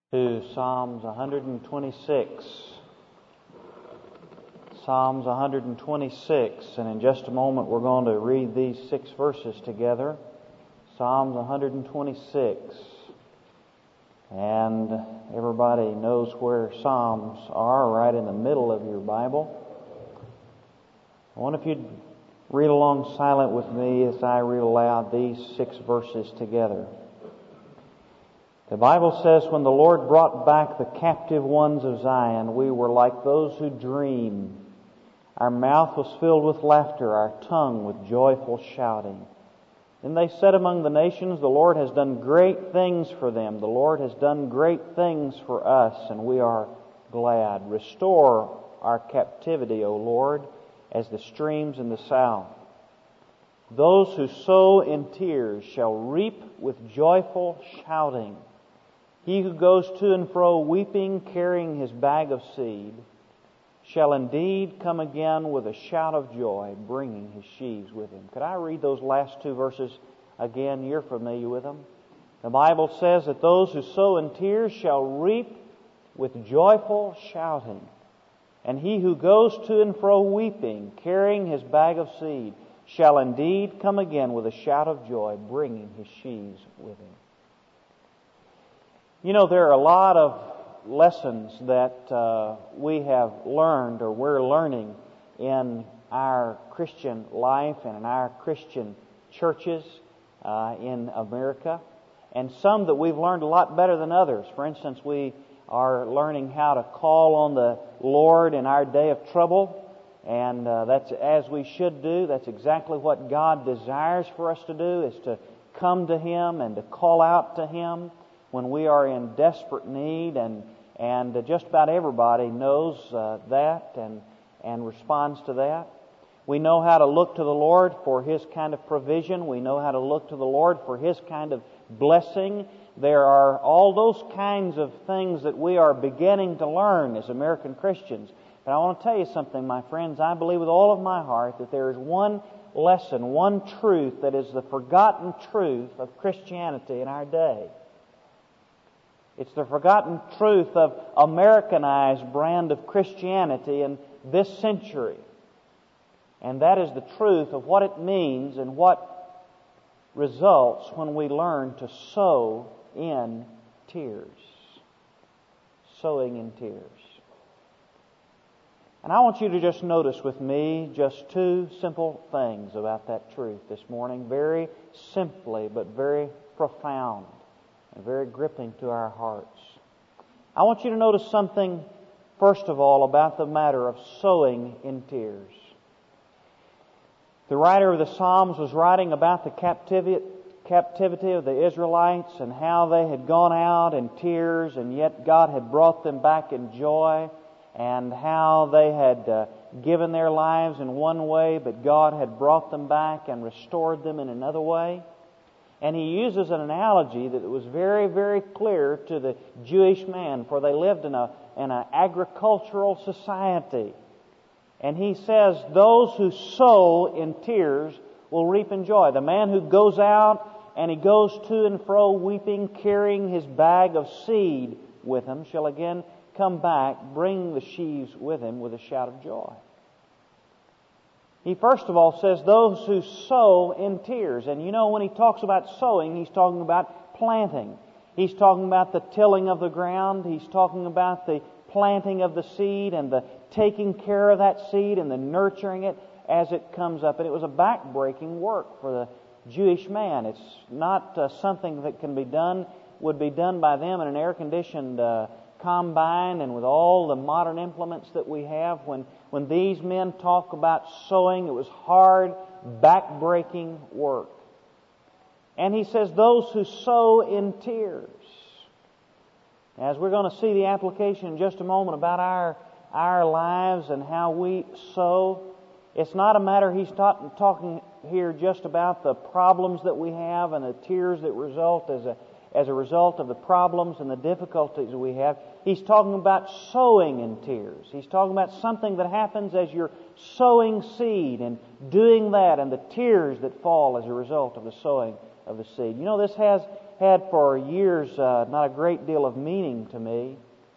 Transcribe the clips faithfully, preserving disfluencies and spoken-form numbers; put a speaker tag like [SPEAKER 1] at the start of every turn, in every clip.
[SPEAKER 1] To Psalms one twenty-six. Psalms one twenty-six, and in just a moment we're going to read these six verses together. Psalms one twenty-six. And everybody knows where Psalms are, right in the middle of your Bible. I wonder if you'd read along silent with me as I read aloud these six verses together. The Bible says, when the Lord brought back the captive ones of Zion, we were like those who dream. Our mouth was filled with laughter, our tongue with joyful shouting. Then they said among the nations, the Lord has done great things for them. The Lord has done great things for us, and we are glad. Restore our captivity, O Lord, as the streams in the south. Those who sow in tears shall reap with joyful shouting. He who goes to and fro weeping, carrying his bag of seed, shall indeed come again with a shout of joy, bringing his sheaves with him. Could I read those last two verses again? You're familiar with them. The Bible says that those who sow in tears shall reap with joyful shouting. And he who goes to and fro weeping, carrying his bag of seed, shall indeed come again with a shout of joy, bringing his sheaves with him. You know, there are a lot of lessons that uh, we have learned or we're learning in our Christian life and in our Christian churches uh, in America, and some that we've learned a lot better than others. For instance, we are learning how to call on the Lord in our day of trouble, and uh, that's as we should do. That's exactly what God desires for us to do, is to come to Him and to call out to Him when we are in desperate need, and and just about everybody knows uh, that and and responds to that. We know how to look to the Lord for His kind of provision. We know how to look to the Lord for His kind of blessing. There are all those kinds of things that we are beginning to learn as American Christians. But I want to tell you something, my friends. I believe with all of my heart that there is one lesson, one truth that is the forgotten truth of Christianity in our day. It's the forgotten truth of Americanized brand of Christianity in this century. And that is the truth of what it means and what results when we learn to sow in tears. Sowing in tears. And I want you to just notice with me just two simple things about that truth this morning. Very simply, but very profound. And very gripping to our hearts. I want you to notice something, first of all, about the matter of sowing in tears. The writer of the Psalms was writing about the captivity, captivity of the Israelites and how they had gone out in tears and yet God had brought them back in joy, and how they had uh, given their lives in one way, but God had brought them back and restored them in another way. And he uses an analogy that was very, very clear to the Jewish man, for they lived in a in an agricultural society. And he says, those who sow in tears will reap in joy. The man who goes out and he goes to and fro weeping, carrying his bag of seed with him, shall again come back, bring the sheaves with him with a shout of joy. He first of all says those who sow in tears. And you know, when he talks about sowing, he's talking about planting. He's talking about the tilling of the ground. He's talking about the planting of the seed and the taking care of that seed and the nurturing it as it comes up. And it was a back-breaking work for the Jewish man. It's not uh, something that can be done, would be done by them in an air-conditioned uh, combine and with all the modern implements that we have. When when these men talk about sowing, it was hard, back-breaking work. And he says those who sow in tears. As we're going to see the application in just a moment about our our lives and how we sow, it's not a matter, he's talk, talking here just about the problems that we have and the tears that result as a as a result of the problems and the difficulties we have. He's talking about sowing in tears. He's talking about something that happens as you're sowing seed and doing that, and the tears that fall as a result of the sowing of the seed. You know, this has had for years uh, not a great deal of meaning to me.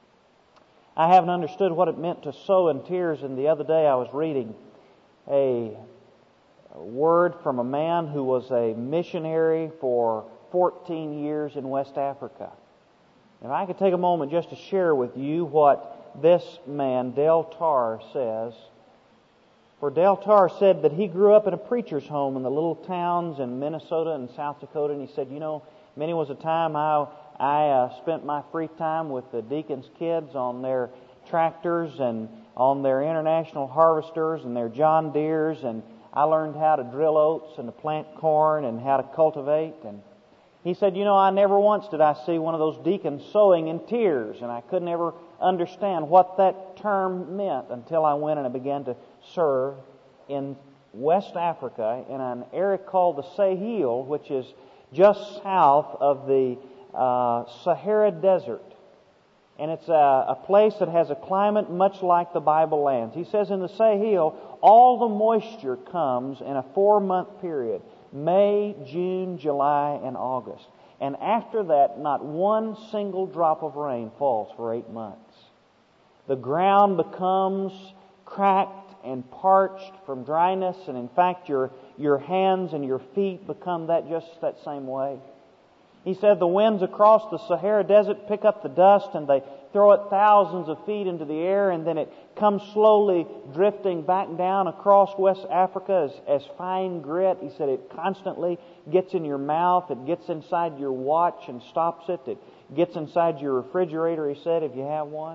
[SPEAKER 1] I haven't understood what it meant to sow in tears, and the other day I was reading a word from a man who was a missionary for fourteen years in West Africa. If I could take a moment just to share with you what this man, Del Tarr, says. For Del Tarr said that he grew up in a preacher's home in the little towns in Minnesota and South Dakota, and he said, you know, many was a time I, I uh, spent my free time with the deacons' kids on their tractors and on their international harvesters and their John Deeres, and I learned how to drill oats and to plant corn and how to cultivate. And he said, you know, I never once did I see one of those deacons sowing in tears, and I couldn't ever understand what that term meant until I went and I began to serve in West Africa in an area called the Sahel, which is just south of the uh, Sahara Desert. And it's a, a place that has a climate much like the Bible lands. He says in the Sahel, all the moisture comes in a four-month period. May, June, July, and August. And after that, not one single drop of rain falls for eight months. The ground becomes cracked and parched from dryness, and in fact, your your hands and your feet become that just that same way. He said the winds across the Sahara Desert pick up the dust and they throw it thousands of feet into the air, and then it comes slowly drifting back down across West Africa as, as fine grit. He said it constantly gets in your mouth, it gets inside your watch and stops it, it gets inside your refrigerator, he said, if you have one.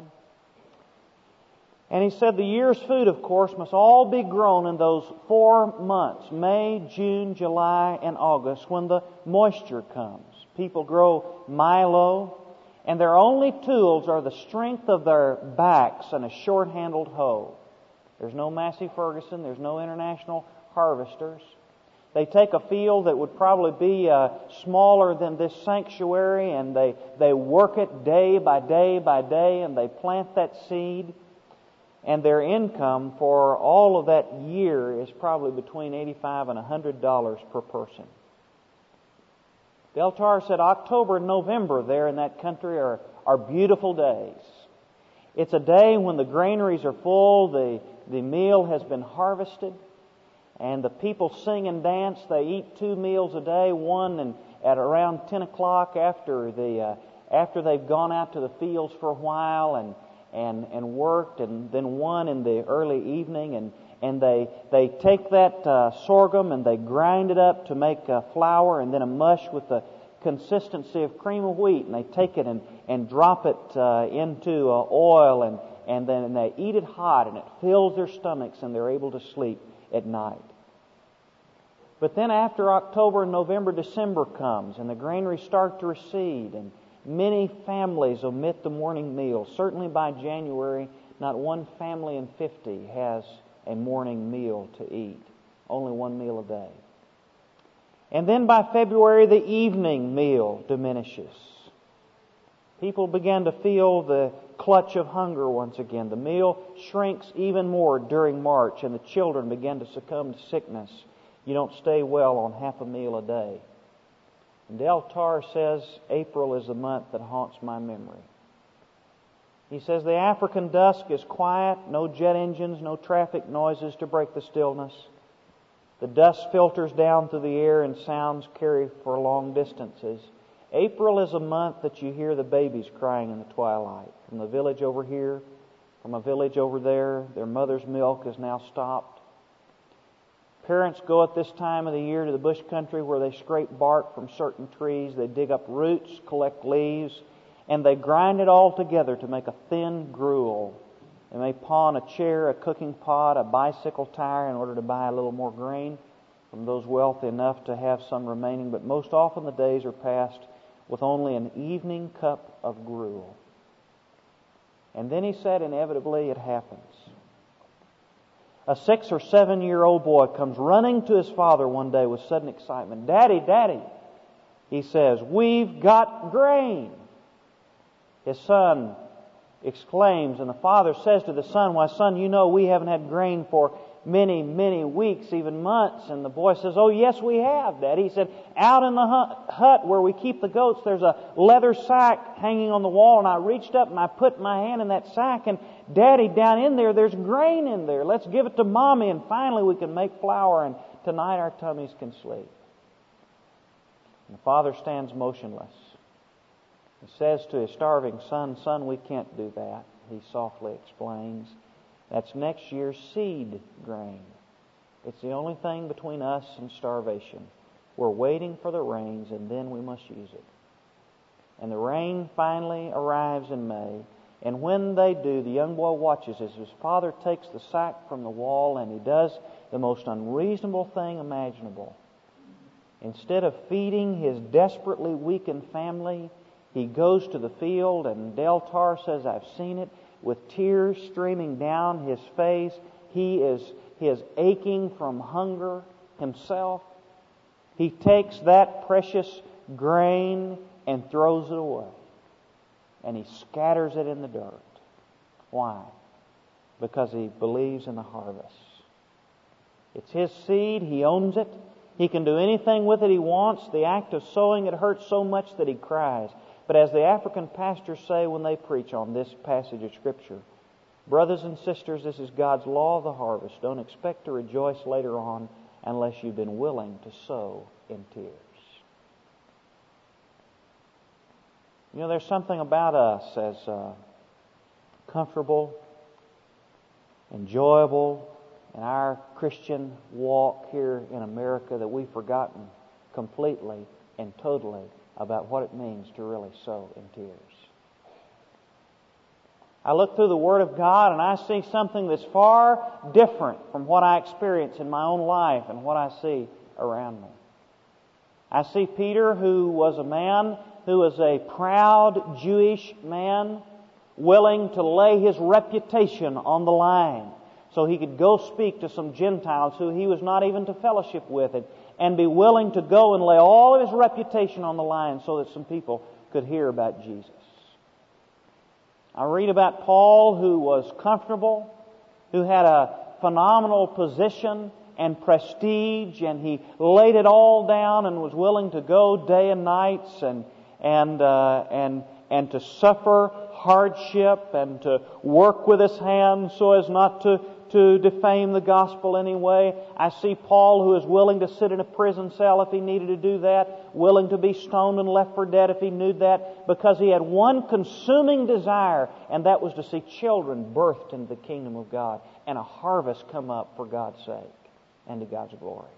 [SPEAKER 1] And he said the year's food, of course, must all be grown in those four months, May, June, July, and August, when the moisture comes. People grow milo, and their only tools are the strength of their backs and a short-handled hoe. There's no Massey Ferguson, there's no international harvesters. They take a field that would probably be uh, smaller than this sanctuary, and they, they work it day by day by day, and they plant that seed. And their income for all of that year is probably between eighty-five dollars and one hundred dollars per person. Del Tarr said October and November there in that country are, are beautiful days. It's a day when the granaries are full, the, the meal has been harvested, and the people sing and dance. They eat two meals a day, one and at around ten o'clock after the uh, after they've gone out to the fields for a while and and and worked, and then one in the early evening, and and they they take that uh, sorghum and they grind it up to make a flour and then a mush with the consistency of cream of wheat, and they take it and and drop it uh, into uh, oil, and and then they eat it hot, and it fills their stomachs, and they're able to sleep at night. But then after October, November, December comes, and the granaries start to recede, and many families omit the morning meal. Certainly by January, not one family in fifty has a morning meal to eat. Only one meal a day. And then by February, the evening meal diminishes. People begin to feel the clutch of hunger once again. The meal shrinks even more during March, and the children begin to succumb to sickness. You don't stay well on half a meal a day. And Del Tarr says April is the month that haunts my memory. He says the African dusk is quiet, no jet engines, no traffic noises to break the stillness. The dust filters down through the air and sounds carry for long distances. April is a month that you hear the babies crying in the twilight. From the village over here, from a village over there, their mother's milk is now stopped. Parents go at this time of the year to the bush country where they scrape bark from certain trees, they dig up roots, collect leaves, and they grind it all together to make a thin gruel. They may pawn a chair, a cooking pot, a bicycle tire in order to buy a little more grain from those wealthy enough to have some remaining, but most often the days are passed with only an evening cup of gruel. And then he said, inevitably it happens. A six or seven year old boy comes running to his father one day with sudden excitement. Daddy, Daddy, he says, we've got grain. His son exclaims, and the father says to the son, why, son, you know we haven't had grain for many, many weeks, even months. And the boy says, "Oh, yes, we have, Daddy." He said, "Out in the hut where we keep the goats, there's a leather sack hanging on the wall. And I reached up and I put my hand in that sack. And Daddy, down in there, there's grain in there. Let's give it to Mommy. And finally we can make flour. And tonight our tummies can sleep." And the father stands motionless. He says to his starving son, "Son, we can't do that." He softly explains, "That's next year's seed grain. It's the only thing between us and starvation. We're waiting for the rains, and then we must use it." And the rain finally arrives in May. And when they do, the young boy watches as his father takes the sack from the wall, and he does the most unreasonable thing imaginable. Instead of feeding his desperately weakened family, he goes to the field, and Del Tar says, "I've seen it," with tears streaming down his face. He is, he is aching from hunger himself. He takes that precious grain and throws it away. And he scatters it in the dirt. Why? Because he believes in the harvest. It's his seed. He owns it. He can do anything with it he wants. The act of sowing it hurts so much that he cries. But as the African pastors say when they preach on this passage of Scripture, brothers and sisters, this is God's law of the harvest. Don't expect to rejoice later on unless you've been willing to sow in tears. You know, there's something about us as uh, comfortable, enjoyable in our Christian walk here in America that we've forgotten completely and totally about what it means to really sow in tears. I look through the Word of God and I see something that's far different from what I experience in my own life and what I see around me. I see Peter, who was a man who was a proud Jewish man, willing to lay his reputation on the line so he could go speak to some Gentiles who he was not even to fellowship with, and, and be willing to go and lay all of his reputation on the line so that some people could hear about Jesus. I read about Paul, who was comfortable, who had a phenomenal position and prestige, and he laid it all down and was willing to go day and nights and and uh, and and to suffer hardship and to work with his hands so as not to to defame the gospel anyway. I see Paul, who is willing to sit in a prison cell if he needed to do that, willing to be stoned and left for dead if he knew that, because he had one consuming desire, and that was to see children birthed into the kingdom of God and a harvest come up for God's sake and to God's glory.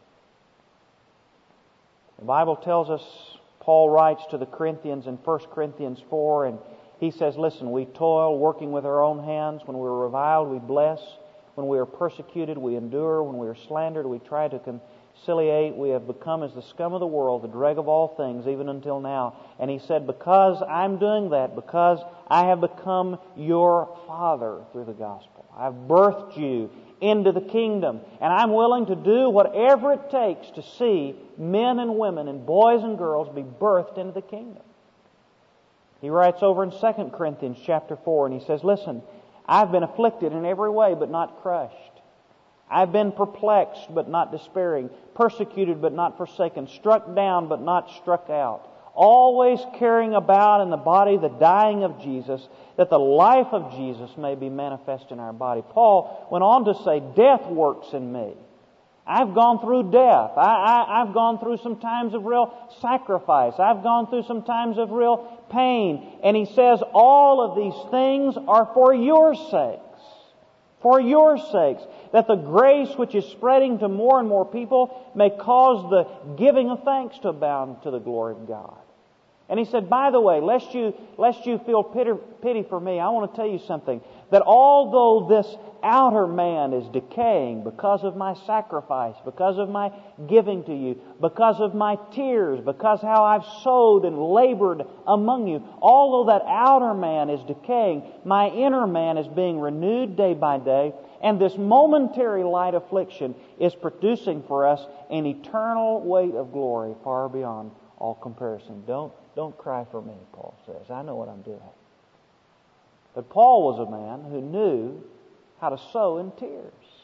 [SPEAKER 1] The Bible tells us, Paul writes to the Corinthians in First Corinthians four, and he says, "Listen, we toil, working with our own hands. When we're reviled, we bless. When we are persecuted, we endure. When we are slandered, we try to conciliate. We have become as the scum of the world, the dreg of all things, even until now." And he said, because I'm doing that, because I have become your father through the gospel, I've birthed you into the kingdom, and I'm willing to do whatever it takes to see men and women and boys and girls be birthed into the kingdom. He writes over in Second Corinthians chapter four, and he says, "Listen, I've been afflicted in every way, but not crushed. I've been perplexed, but not despairing. Persecuted, but not forsaken. Struck down, but not struck out. Always carrying about in the body the dying of Jesus, that the life of Jesus may be manifest in our body." Paul went on to say, death works in me. I've gone through death. I, I, I've gone through some times of real sacrifice. I've gone through some times of real pain. And he says, all of these things are for your sakes. For your sakes. That the grace which is spreading to more and more people may cause the giving of thanks to abound to the glory of God. And he said, by the way, lest you, lest you feel pity, pity for me, I want to tell you something. That although this outer man is decaying because of my sacrifice, because of my giving to you, because of my tears, because how I've sowed and labored among you, although that outer man is decaying, my inner man is being renewed day by day, and this momentary light affliction is producing for us an eternal weight of glory far beyond all comparison. Don't Don't cry for me, Paul says. I know what I'm doing. But Paul was a man who knew how to sow in tears.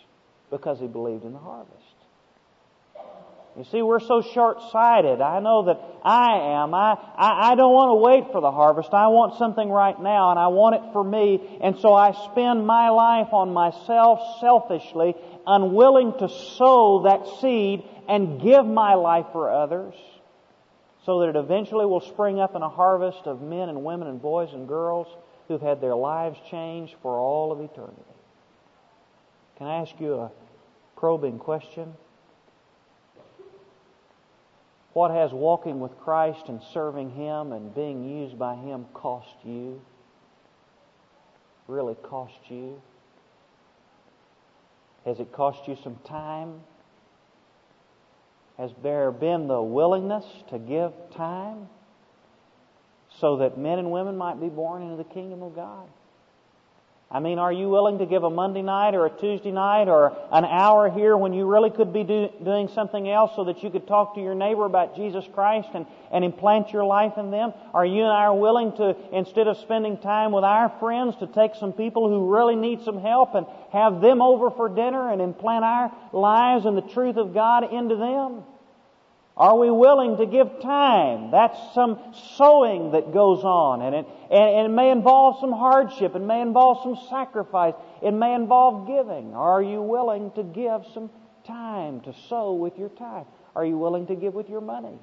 [SPEAKER 1] because he believed in the harvest. You see, we're so short-sighted. I know that I am. I, I, I don't want to wait for the harvest. I want something right now, and I want it for me. And so I spend my life on myself selfishly, unwilling to sow that seed and give my life for others, so that it eventually will spring up in a harvest of men and women and boys and girls who've had their lives changed for all of eternity. Can I ask you a probing question? What has walking with Christ and serving Him and being used by Him cost you? Really cost you? Has it cost you some time? Has there been the willingness to give time so that men and women might be born into the kingdom of God? I mean, are you willing to give a Monday night or a Tuesday night or an hour here when you really could be do, doing something else so that you could talk to your neighbor about Jesus Christ and, and implant your life in them? Are you and I are willing to, instead of spending time with our friends, to take some people who really need some help and have them over for dinner and implant our lives and the truth of God into them? Are we willing to give time? That's some sowing that goes on. And it, and it may involve some hardship. It may involve some sacrifice. It may involve giving. Are you willing to give some time, to sow with your time? Are you willing to give with your money?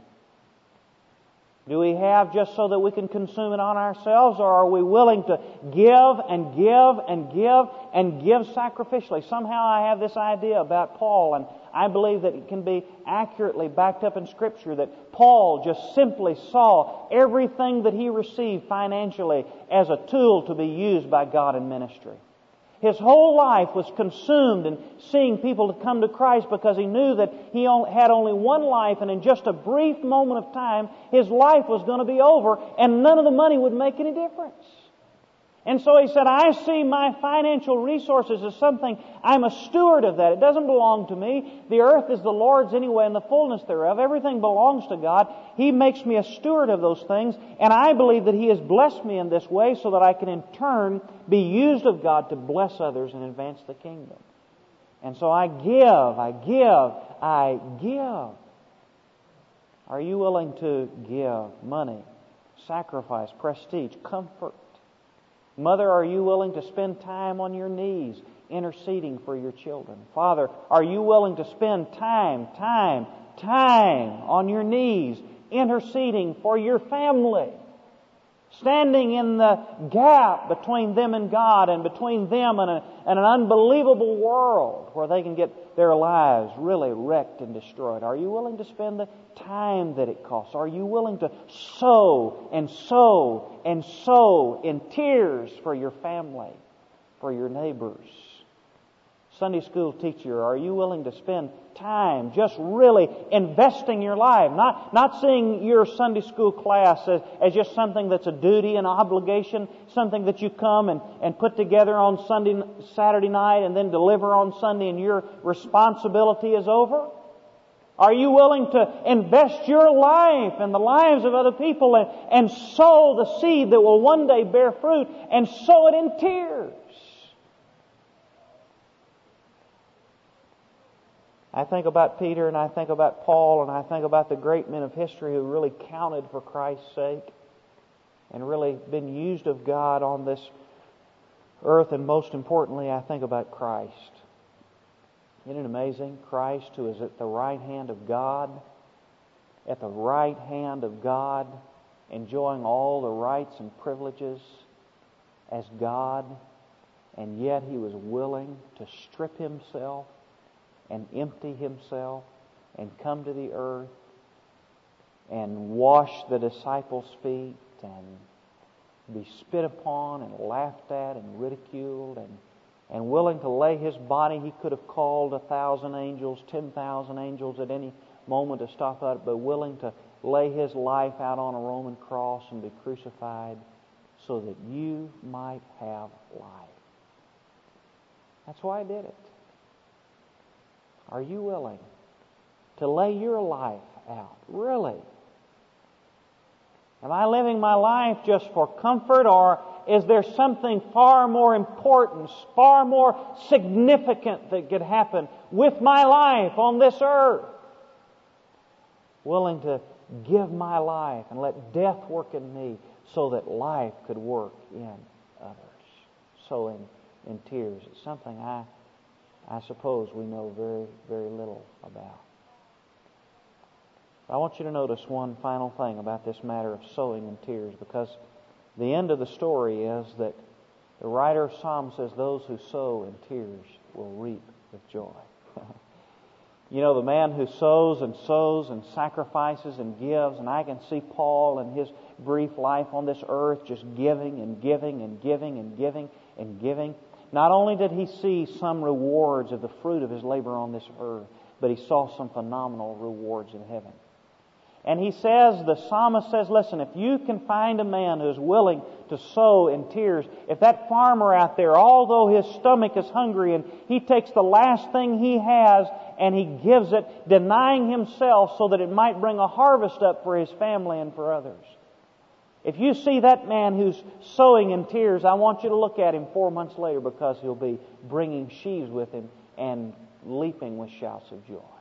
[SPEAKER 1] Do we have just so that we can consume it on ourselves, or are we willing to give and give and give and give sacrificially? Somehow I have this idea about Paul, and I believe that it can be accurately backed up in Scripture, that Paul just simply saw everything that he received financially as a tool to be used by God in ministry. His whole life was consumed in seeing people to come to Christ because he knew that he had only one life, and in just a brief moment of time, his life was going to be over, and none of the money would make any difference. And so he said, I see my financial resources as something, I'm a steward of that. It doesn't belong to me. The earth is the Lord's anyway, and the fullness thereof. Everything belongs to God. He makes me a steward of those things, and I believe that He has blessed me in this way so that I can in turn be used of God to bless others and advance the kingdom. And so I give, I give, I give. Are you willing to give money, sacrifice, prestige, comfort? Mother, are you willing to spend time on your knees interceding for your children? Father, are you willing to spend time, time, time on your knees interceding for your family? Standing in the gap between them and God, and between them and, a, and an unbelievable world where they can get their lives really wrecked and destroyed. Are you willing to spend the time that it costs? Are you willing to sow and sow and sow in tears for your family, for your neighbors? Sunday school teacher, are you willing to spend time just really investing your life? Not, not seeing your Sunday school class as, as just something that's a duty, an obligation, something that you come and, and put together on Sunday, Saturday night and then deliver on Sunday and your responsibility is over? Are you willing to invest your life and the lives of other people and, and sow the seed that will one day bear fruit, and sow it in tears? I think about Peter, and I think about Paul, and I think about the great men of history who really counted for Christ's sake and really been used of God on this earth. And most importantly, I think about Christ. Isn't it amazing? Christ, who is at the right hand of God, at the right hand of God, enjoying all the rights and privileges as God, and yet He was willing to strip Himself and empty Himself and come to the earth and wash the disciples' feet and be spit upon and laughed at and ridiculed, and, and willing to lay His body. He could have called a thousand angels, ten thousand angels at any moment to stop out, but willing to lay His life out on a Roman cross and be crucified so that you might have life. That's why He did it. Are you willing to lay your life out? Really? Am I living my life just for comfort, or is there something far more important, far more significant that could happen with my life on this earth? Willing to give my life and let death work in me so that life could work in others. Sowing in tears. It's something I, I suppose we know very, very little about. I want you to notice one final thing about this matter of sowing in tears, because the end of the story is that the writer of Psalms says those who sow in tears will reap with joy. You know, the man who sows and sows and sacrifices and gives, and I can see Paul in his brief life on this earth just giving and giving and giving and giving and giving. Not only did he see some rewards of the fruit of his labor on this earth, but he saw some phenomenal rewards in heaven. And he says, the psalmist says, listen, if you can find a man who's willing to sow in tears, if that farmer out there, although his stomach is hungry and he takes the last thing he has and he gives it, denying himself so that it might bring a harvest up for his family and for others. If you see that man who's sowing in tears, I want you to look at him four months later, because he'll be bringing sheaves with him and leaping with shouts of joy.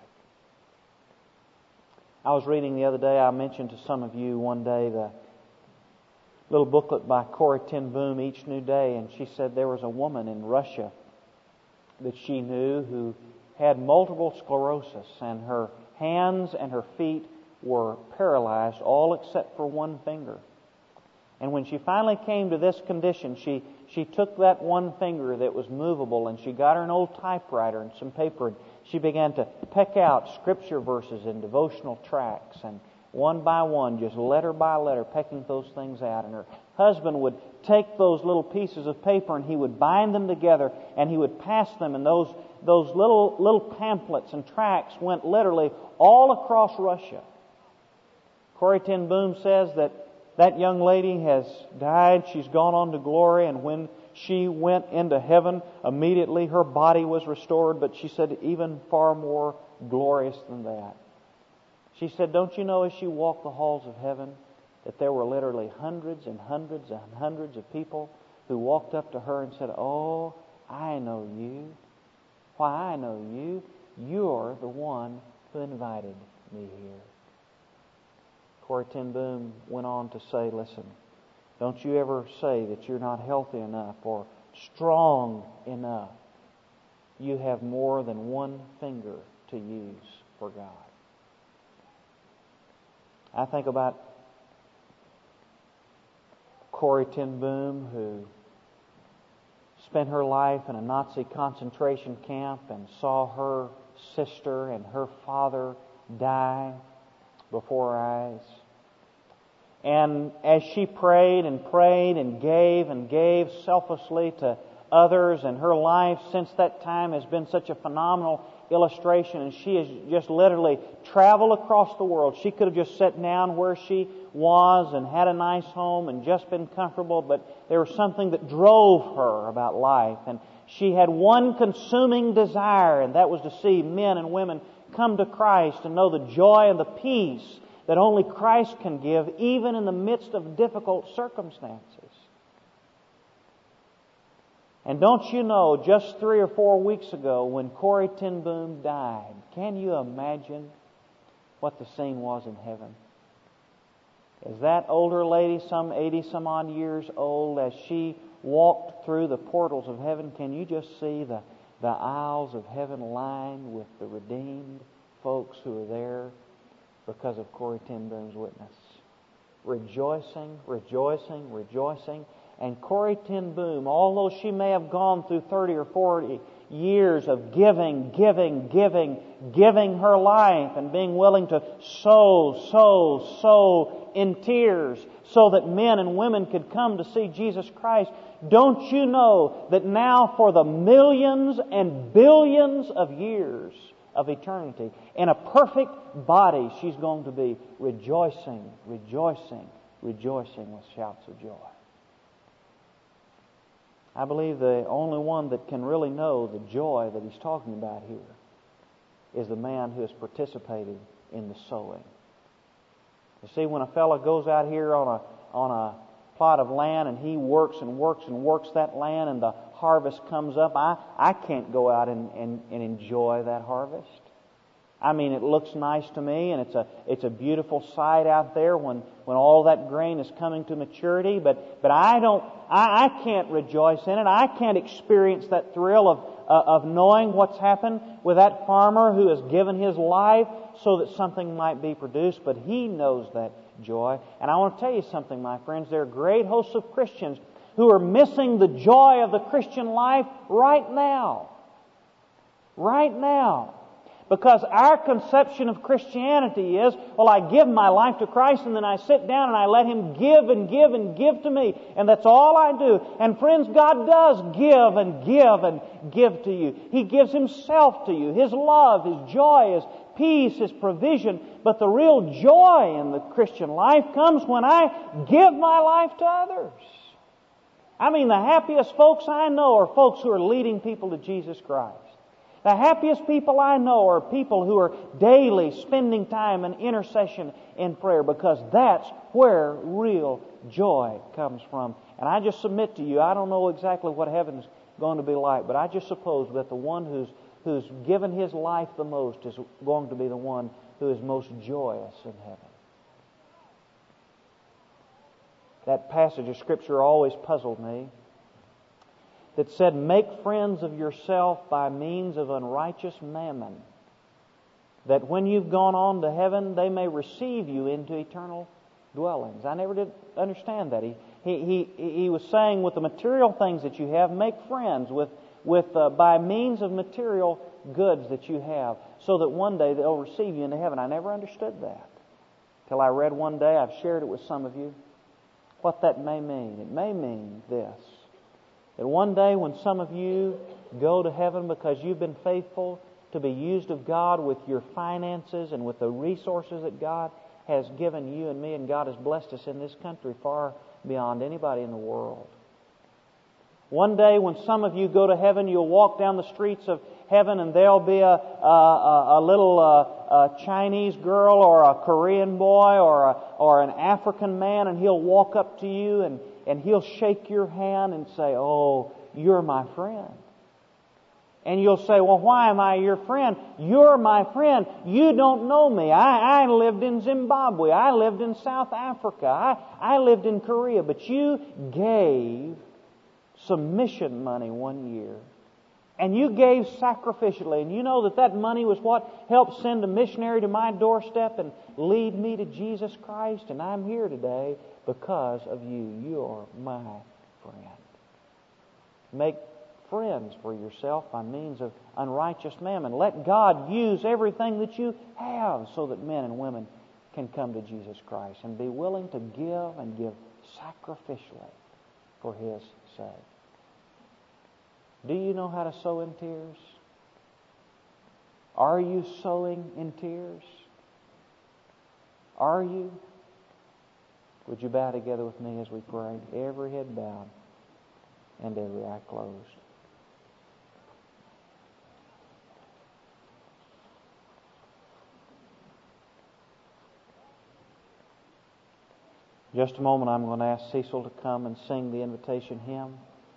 [SPEAKER 1] I was reading the other day, I mentioned to some of you one day the little booklet by Corrie ten Boom, Each New Day, and she said there was a woman in Russia that she knew who had multiple sclerosis, and her hands and her feet were paralyzed, all except for one finger. And when she finally came to this condition, she, she took that one finger that was movable and she got her an old typewriter and some paper, and she began to peck out scripture verses and devotional tracts, and one by one, just letter by letter, pecking those things out. And her husband would take those little pieces of paper and he would bind them together and he would pass them, and those, those little, little pamphlets and tracts went literally all across Russia. Corrie ten Boom says that that young lady has died. She's gone on to glory, and when she went into heaven, immediately her body was restored, but she said even far more glorious than that. She said, don't you know, as she walked the halls of heaven, that there were literally hundreds and hundreds and hundreds of people who walked up to her and said, oh, I know you. Why, I know you. You're the one who invited me here. Corrie ten Boom went on to say, listen, don't you ever say that you're not healthy enough or strong enough. You have more than one finger to use for God. I think about Corrie ten Boom, who spent her life in a Nazi concentration camp and saw her sister and her father die before her eyes. And as she prayed and prayed and gave and gave selflessly to others, and her life since that time has been such a phenomenal illustration, and she has just literally traveled across the world. She could have just sat down where she was and had a nice home and just been comfortable, but there was something that drove her about life, and she had one consuming desire, and that was to see men and women come to Christ and know the joy and the peace that only Christ can give, even in the midst of difficult circumstances. And don't you know, just three or four weeks ago, when Corrie ten Boom died, can you imagine what the scene was in heaven? As that older lady, some eighty some odd years old, as she walked through the portals of heaven, can you just see the, the aisles of heaven lined with the redeemed folks who are there because of Corrie ten Boom's witness? Rejoicing, rejoicing, rejoicing. And Corrie ten Boom, although she may have gone through thirty or forty years of giving, giving, giving, giving her life and being willing to sow, sow, sow in tears so that men and women could come to see Jesus Christ, don't you know that now for the millions and billions of years of eternity, in a perfect body, she's going to be rejoicing, rejoicing, rejoicing with shouts of joy. I believe the only one that can really know the joy that he's talking about here is the man who has participated in the sowing. You see, when a fellow goes out here on a on a plot of land and he works and works and works that land and the harvest comes up, I, I can't go out and, and, and enjoy that harvest. I mean, it looks nice to me, and it's a it's a beautiful sight out there when, when all that grain is coming to maturity. But but I don't I, I can't rejoice in it. I can't experience that thrill of uh, of knowing what's happened with that farmer who has given his life so that something might be produced. But he knows that joy. And I want to tell you something, my friends. There are great hosts of Christians who are missing the joy of the Christian life right now. Right now. Because our conception of Christianity is, well, I give my life to Christ and then I sit down and I let Him give and give and give to me. And that's all I do. And friends, God does give and give and give to you. He gives Himself to you. His love, His joy, His peace, His provision. But the real joy in the Christian life comes when I give my life to others. I mean, the happiest folks I know are folks who are leading people to Jesus Christ. The happiest people I know are people who are daily spending time in intercession in prayer, because that's where real joy comes from. And I just submit to you, I don't know exactly what heaven's going to be like, but I just suppose that the one who's who's given his life the most is going to be the one who is most joyous in heaven. That passage of Scripture always puzzled me. That said, make friends of yourself by means of unrighteous mammon, that when you've gone on to heaven, they may receive you into eternal dwellings. I never did understand that. He he he, he was saying, with the material things that you have, make friends with with uh, by means of material goods that you have, so that one day they'll receive you into heaven. I never understood that till I read one day. I've shared it with some of you. What that may mean. It may mean this. That one day when some of you go to heaven because you've been faithful to be used of God with your finances and with the resources that God has given you and me, and God has blessed us in this country far beyond anybody in the world. One day when some of you go to heaven, you'll walk down the streets of heaven and there'll be a, a, a little uh, a Chinese girl or a Korean boy or a, or an African man, and he'll walk up to you and And he'll shake your hand and say, "Oh, you're my friend." And you'll say, "Well, why am I your friend?" "You're my friend. You don't know me. I, I lived in Zimbabwe. I lived in South Africa. I, I lived in Korea. But you gave some mission money one year. And you gave sacrificially. And you know that that money was what helped send a missionary to my doorstep and lead me to Jesus Christ. And I'm here today because of you. You're my friend." Make friends for yourself by means of unrighteous mammon. Let God use everything that you have so that men and women can come to Jesus Christ, and be willing to give and give sacrificially for His sake. Do you know how to sow in tears? Are you sowing in tears? Are you? Would you bow together with me as we pray? Every head bowed and every eye closed. Just a moment, I'm going to ask Cecil to come and sing the invitation hymn.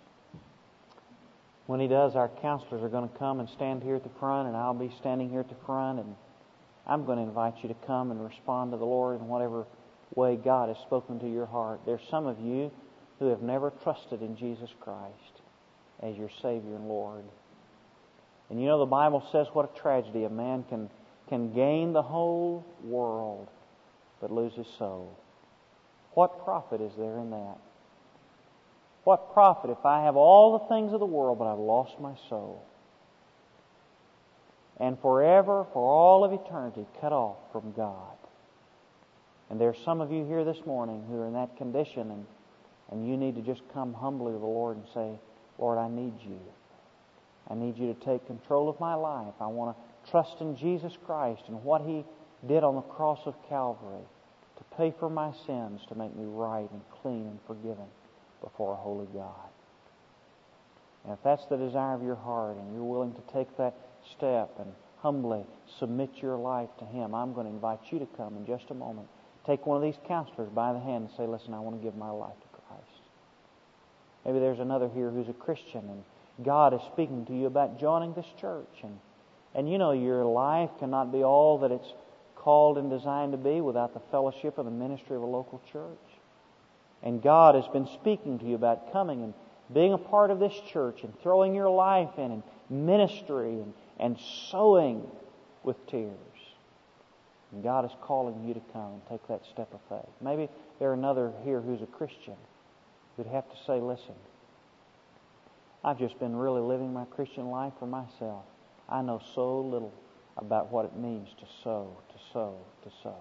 [SPEAKER 1] When he does, our counselors are going to come and stand here at the front, and I'll be standing here at the front, and I'm going to invite you to come and respond to the Lord in whatever way God has spoken to your heart. There's some of you who have never trusted in Jesus Christ as your Savior and Lord. And you know the Bible says what a tragedy. A man can, can gain the whole world but lose his soul. What profit is there in that? What profit if I have all the things of the world but I've lost my soul? And forever, for all of eternity, cut off from God. And there's some of you here this morning who are in that condition, and, and you need to just come humbly to the Lord and say, "Lord, I need you. I need you to take control of my life. I want to trust in Jesus Christ and what He did on the cross of Calvary to pay for my sins, to make me right and clean and forgiven before a holy God." And if that's the desire of your heart and you're willing to take that step and humbly submit your life to Him, I'm going to invite you to come in just a moment. Take one of these counselors by the hand and say, "Listen, I want to give my life to Christ." Maybe there's another here who's a Christian, and God is speaking to you about joining this church. And, and you know your life cannot be all that it's called and designed to be without the fellowship of the ministry of a local church. And God has been speaking to you about coming and being a part of this church and throwing your life in and ministry and, and sowing with tears. And God is calling you to come and take that step of faith. Maybe there's another here who's a Christian who'd have to say, listen, I've just been really living my Christian life for myself. I know so little about what it means to sow, to sow, to sow.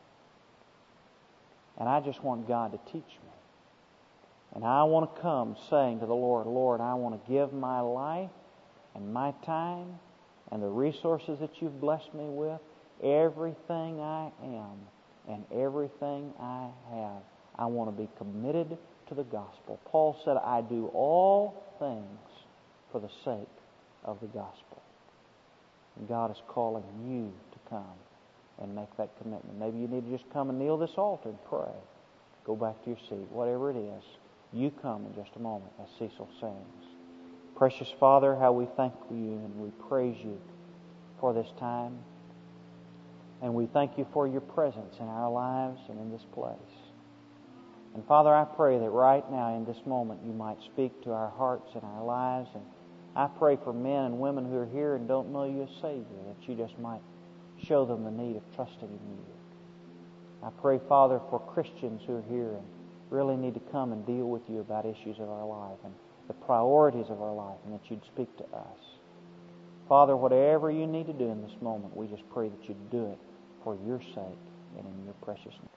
[SPEAKER 1] And I just want God to teach me. And I want to come saying to the Lord, Lord, I want to give my life and my time and the resources that you've blessed me with, everything I am and everything I have. I want to be committed to the gospel. Paul said, I do all things for the sake of the gospel. And God is calling you to come and make that commitment. Maybe you need to just come and kneel this altar and pray. Go back to your seat. Whatever it is, you come in just a moment as Cecil sings. Precious Father, how we thank you and we praise you for this time. And we thank you for your presence in our lives and in this place. And Father, I pray that right now in this moment you might speak to our hearts and our lives. And I pray for men and women who are here and don't know you as Savior, that you just might show them the need of trusting in you. I pray, Father, for Christians who are here and really need to come and deal with you about issues of our life and the priorities of our life, and that you'd speak to us. Father, whatever you need to do in this moment, we just pray that you'd do it for your sake and in your precious name.